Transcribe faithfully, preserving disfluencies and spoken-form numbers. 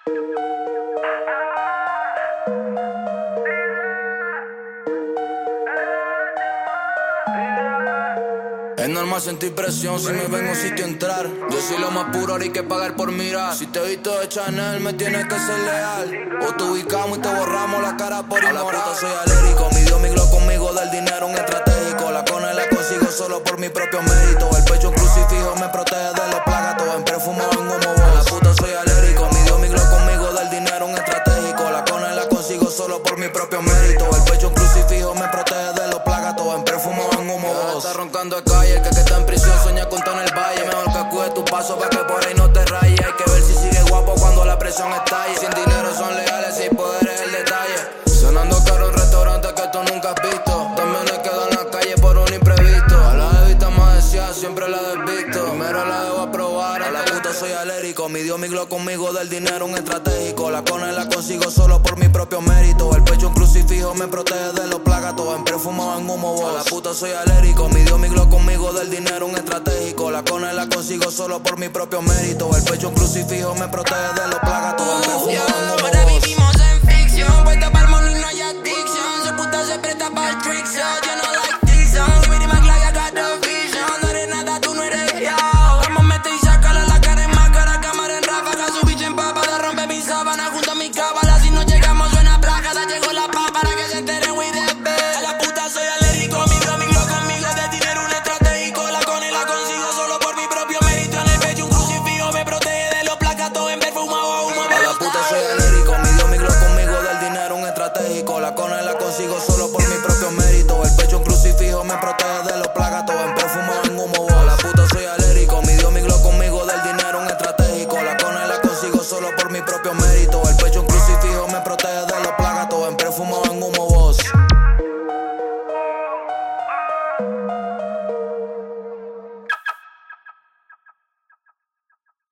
Es normal sentir presión si me ven a un sitio entrar. Yo soy lo más puro, ahora hay que pagar por mirar. Si te he visto de Chanel, me tienes que ser leal. O te ubicamos y te borramos la cara por ignorar. A la puta soy alérgico, mi Dios, mi glow conmigo del dinero un estratégico. La cone la consigo solo por mi propio mérito. El pecho un crucifijo me protege de los plagas. Todo en perfumado en humo. A la puta soy alérgico, mi Dios, mi glow conmigo del dinero un estratégico. La cone la consigo solo por mi propio mérito. El pecho un crucifijo me protege de los plagas. Todo en perfumado en humo. Está roncando de calle, el que, que está en prisión sueña con todo en el valle. Mejor que cuide tu paso pa' que por ahí no te rayes. Hay que ver si sigue guapo cuando la presión estalle. Sin dinero son leales, sin poder es el detalle. Sonando caro en restaurantes que tú nunca has visto. También he quedado en la calle por un imprevisto. A la bebita más deseada siempre la desvisto. Primero la debo aprobar, a la puta soy alérgico. Mi Dios, mi glow conmigo del dinero un estratégico. La cone la consigo solo por mi propio mérito. El pecho un crucifijo me protege de los plagas. Todo en perfumado en humo vos. A la puta soy alérgico. Mi Dios, mi glow conmigo del dinero un estratégico. La cone la consigo solo por mi propio mérito. El pecho un crucifijo me protege de los plagas. Todo en perfumado en humo ahora vivimos en ficción. Puesta para el mono y no hay adicción. Su puta se presta para el trick shot. Yo no like this song. Give me the Mac like I got the vision. No eres nada, tú no eres yo. Vamos, mete y sácala la cara en máscara. Cámara en ráfaga, su bicho en papa. La rompe mi sábana junto a mi cábala. Si no llegamos suena placa. Ya llegó la papa para que se enteren we the best. A la puta soy alérgico. Mi glow, mi glow conmigo de dinero un estratégico. La cone la consigo solo por mi propio mérito. En el pecho un crucifijo me protege de los placas. Todo en perfumado humo. A la puta soy alérgico. Mi Dios, mi glow conmigo del dinero un estratégico. La cone la consigo solo por mi propio mérito. El pecho un crucifijo me protege de los plagas. Todo en perfumado en humo. A la puta soy alérgico. Mi Dios, mi glow conmigo del dinero un estratégico. La cone la consigo solo por mi propio mérito.